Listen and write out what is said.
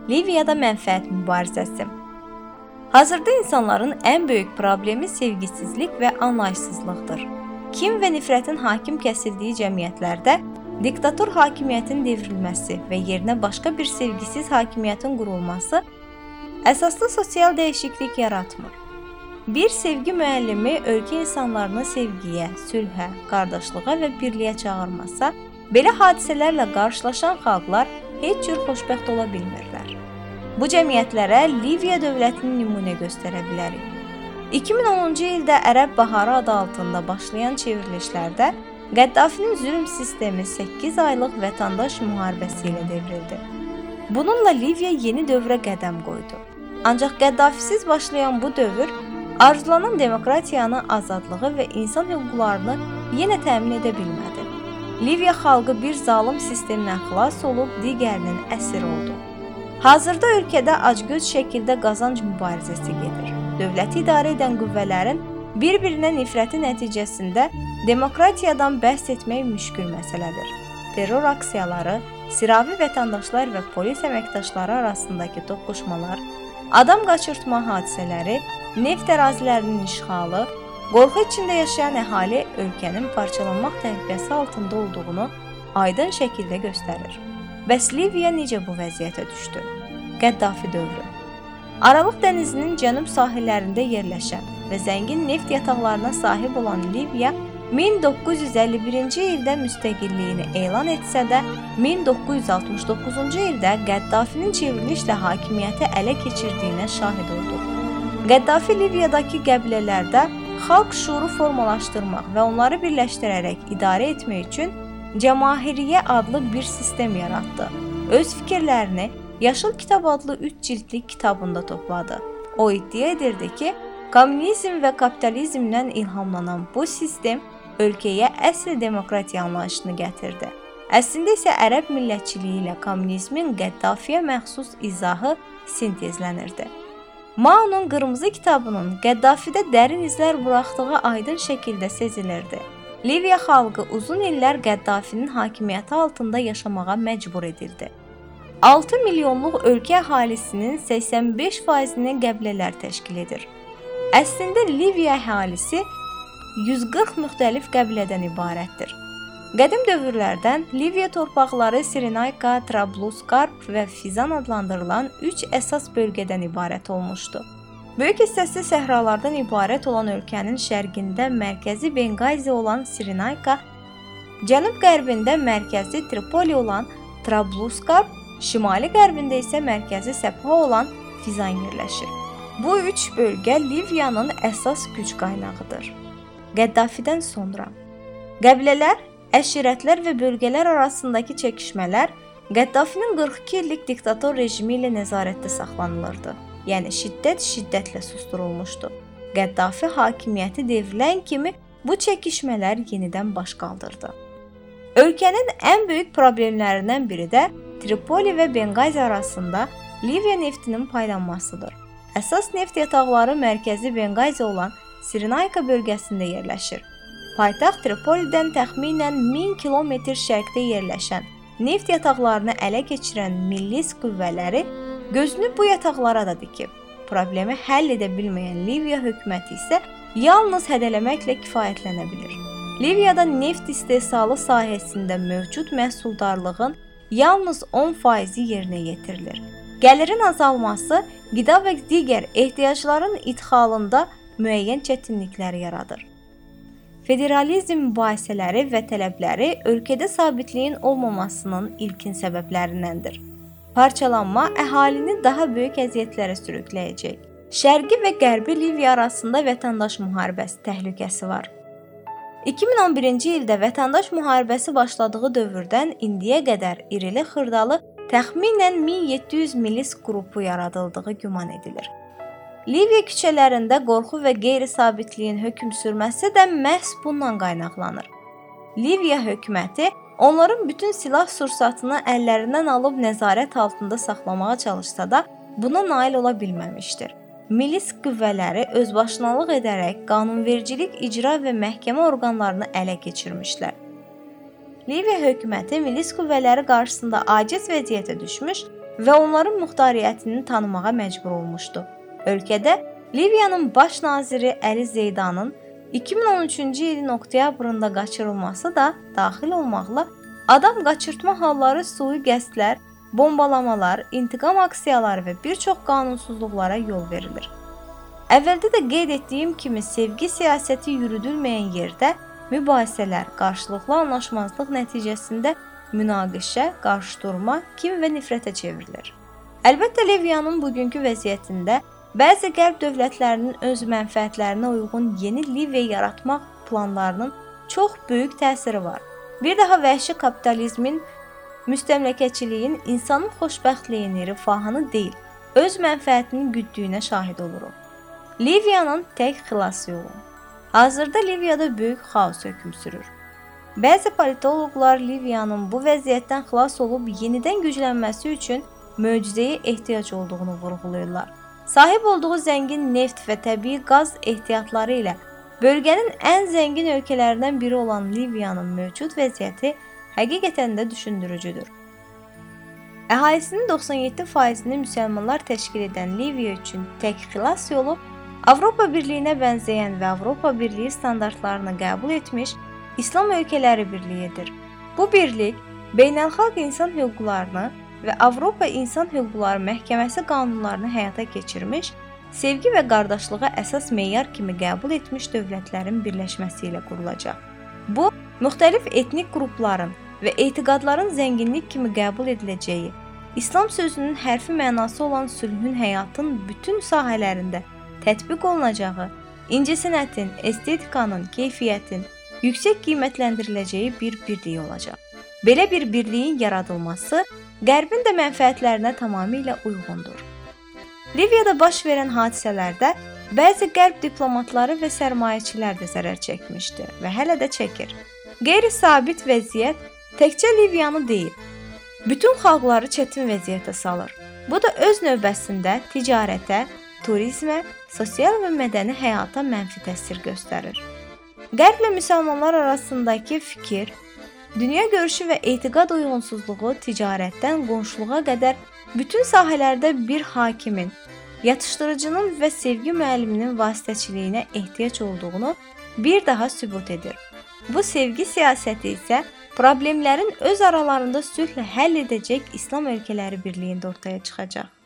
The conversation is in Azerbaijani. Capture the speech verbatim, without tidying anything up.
Liviyada mənfəət mübarizəsi. Hazırda insanların ən böyük problemi sevgisizlik və anlayışsızlıqdır. Kin və nifrətin hakim kəsildiyi cəmiyyətlərdə diktator hakimiyyətin devrilməsi və yerinə başqa bir sevgisiz hakimiyyətin qurulması əsaslı sosial dəyişiklik yaratmır. Bir sevgi müəllimi ölkə insanlarını sevgiyə, sülhə, qardaşlığa və birliyə çağırmasa, belə hadisələrlə qarşılaşan xalqlar heç cür xoşbəxt ola bilmirlər. Bu cəmiyyətlərə Liviya dövlətini nümunə göstərə bilərik. iki min onuncu ildə Ərəb Baharı adı altında başlayan çevrilişlərdə Qəddafinin zülm sistemi səkkiz aylıq vətəndaş müharibəsi ilə devrildi. Bununla Liviya yeni dövrə qədəm qoydu. Ancaq Qəddafisiz başlayan bu dövr arzulanan demokratiyanı, azadlığı və insan hüquqlarını yenə təmin edə bilmədi. Liviya xalqı bir zalım sistemdən xilas olub digərinin əsiri oldu. Hazırda ölkədə acgöz şəkildə qazanc mübarizəsi gedir. Dövləti idarə edən qüvvələrin bir-birinə nifrəti nəticəsində demokratiyadan bəhs etmək müşkül məsələdir. Terror aksiyaları, siravi vətəndaşlar və polis əməkdaşları arasındakı toqquşmalar, adam qaçırtma hadisələri, neft ərazilərinin işğalı, qorxu içində yaşayan əhali ölkənin parçalanmaq təhlükəsi altında olduğunu aydın şəkildə göstərir. Bəs Liviya necə bu vəziyyətə düşdü? Qəddafi dövrü. Aralıq dənizinin cənub sahillərində yerləşən və zəngin neft yataqlarına sahib olan Liviya min doqquz yüz əlli birinci ildə müstəqilliyini elan etsə də, min doqquz yüz altmış doqquzuncu ildə Qəddafinin çevrilişlə hakimiyyəti ələ keçirdiyinə şahid olduq. Qəddafi Liviyadakı qəbilələrdə xalq şuuru formalaşdırmaq və onları birləşdirərək idarə etmək üçün Cəmahiriyyə adlı bir sistem yaratdı. Öz fikirlərini Yaşıl Kitab adlı üç cildlik kitabında topladı. O iddia edirdi ki, kommunizm və kapitalizmdən ilhamlanan bu sistem ölkəyə əsl demokratiya anlayışını gətirdi. Əslində isə ərəb millətçiliyi ilə kommunizmin Qəddafiyə məxsus izahı sintezlənirdi. Mao'nun Qırmızı kitabının Qəddafidə dərin izlər buraxdığı aydın şəkildə sezilirdi. Liviya xalqı uzun illər Qəddafinin hakimiyyəti altında yaşamağa məcbur edildi. altı milyonluq ölkə əhalisinin səksən beş faizini qəbilələr təşkil edir. Əslində Liviya əhalisi yüz qırx müxtəlif qəbilədən ibarətdir. Qədim dövrlərdən Liviya torpaqları Sirenayka, Trablusgarp və Fizan adlandırılan üç əsas bölgədən ibarət olmuşdu. Böyük hissəsi səhralardan ibarət olan ölkənin şərqində mərkəzi Benqazi olan Sirenayka, cənub-qərbində mərkəzi Tripoli olan Trablusgarp, şimali-qərbində isə mərkəzi Səpha olan Fizan yerləşir. Bu üç bölgə Liviyanın əsas güc qaynağıdır. Qəddafidən sonra qəbilələr, əşirətlər və bölgələr arasındakı çəkişmələr Qəddafinin qırx iki illik diktator rejimi ilə nəzarətdə saxlanılırdı. Yəni şiddət şiddətlə susturulmuşdu. Qəddafi hakimiyyəti devrilən kimi bu çəkişmələr yenidən baş qaldırdı. Ölkənin ən böyük problemlərindən biri də Tripoli və Benqazi arasında Liviya neftinin paylanmasıdır. Əsas neft yataqları mərkəzi Benqazi olan Sirenayka bölgəsində yerləşir. Paytaxt Tripolidən təxminən min kilometr şərqdə yerləşən neft yataqlarını ələ keçirən millis qüvvələri gözünü bu yataqlara da dikib. Problemi həll edə bilməyən Liviya hökuməti isə yalnız hədələməklə kifayətlənə bilir. Liviyada neft istehsalı sahəsində mövcud məhsuldarlığın yalnız on faizi yerinə yetirilir. Gəlirin azalması qida və digər ehtiyacların idxalında müəyyən çətinliklər yaradır. Federalizm mübahisələri və tələbləri ölkədə sabitliyin olmamasının ilkin səbəblərindəndir. Parçalanma əhalini daha böyük əziyyətlərə sürükləyəcək. Şərqi və Qərbi Liviya arasında vətəndaş müharibəsi təhlükəsi var. iki min on birinci ildə vətəndaş müharibəsi başladığı dövrdən indiyə qədər irili xırdalı təxminən min yeddi yüz milis qrupu yaradıldığı güman edilir. Liviya küçələrində qorxu və qeyri-sabitliyin hökm sürməsi də məhz bundan qaynaqlanır. Liviya hökuməti onların bütün silah sursatını əllərindən alıb nəzarət altında saxlamağa çalışsa da buna nail ola bilməmişdir. Milis qüvvələri özbaşınalıq edərək qanunvericilik, icra və məhkəmə orqanlarını ələ keçirmişlər. Liviya hökuməti milis qüvvələri qarşısında aciz vəziyyətə düşmüş, və onların muxtariyyətini tanımağa məcbur olmuşdu. Ölkədə Liviyanın baş naziri Əli Zeydanın iki min on üçüncü ilin oktyabrında qaçırılması da daxil olmaqla adam qaçırtma halları, sui-qəsdlər, bombalamalar, intiqam aksiyaları və bir çox qanunsuzluqlara yol verilir. Əvvəldə də qeyd etdiyim kimi sevgi siyasəti yürüdülməyən yerdə mübahisələr, qarşılıqlı anlaşmazlıq nəticəsində münaqişə, qarşıdurma, kin və nifrətə çevrilir. Əlbəttə, Liviyanın bugünkü vəziyyətində bəzi qərb dövlətlərinin öz mənfəətlərinə uyğun yeni Liviya yaratmaq planlarının çox böyük təsiri var. Bir daha vəhşi kapitalizmin, müstəmləkəçiliyin insanın xoşbəxtliyini, rifahını deyil, öz mənfəətinin güddüyünə şahid oluruq. Liviyanın tək xilas yolu. Hazırda Liviyada böyük xaos hökm sürür. Bəzi politoloqlar Liviyanın bu vəziyyətdən xilas olub yenidən güclənməsi üçün möcüzəyə ehtiyac olduğunu vurğulayırlar. Sahib olduğu zəngin neft və təbii qaz ehtiyatları ilə bölgənin ən zəngin ölkələrindən biri olan Liviyanın mövcud vəziyyəti həqiqətən də düşündürücüdür. Əhalisinin doxsan yeddi faizini müsəlmanlar təşkil edən Liviya üçün tək xilas yolu Avropa Birliyinə bənzəyən və Avropa Birliyi standartlarını qəbul etmiş İslam ölkələri birliyidir. Bu birlik beynəlxalq insan hüquqlarını və Avropa İnsan Hüquqları Məhkəməsi qanunlarını həyata keçirmiş, sevgi və qardaşlığa əsas meyar kimi qəbul etmiş dövlətlərin birləşməsi ilə qurulacaq. Bu, müxtəlif etnik qrupların və etiqadların zənginlik kimi qəbul ediləcəyi, İslam sözünün hərfi mənası olan sülhün həyatın bütün sahələrində tətbiq olunacağı, incəsənətin, estetikanın, keyfiyyətin yüksək qiymətləndiriləcəyi bir birlik olacaq. Belə bir birliyin yaradılması Qərbin də mənfəətlərinə tamamilə uyğundur. Liviyada baş verən hadisələrdə bəzi qərb diplomatları və sərmayəçilər də zərər çəkmişdi və hələ də çəkir. Qeyri-sabit vəziyyət təkcə Liviyanı deyil, bütün xalqları çətin vəziyyətə salır. Bu da öz növbəsində ticarətə, turizmə, sosial və mədəni həyata mənfi təsir göstərir. Qərblə müsəlmanlar arasındakı fikir, dünya görüşü və etiqad uyğunsuzluğu ticarətdən qonşuluğa qədər bütün sahələrdə bir hakimin, yatışdırıcının və sevgi müəlliminin vasitəçiliyinə ehtiyac olduğunu bir daha sübut edir. Bu sevgi siyasəti isə problemlərin öz aralarında sülhlə həll edəcək İslam ölkələri birliyində ortaya çıxacaq.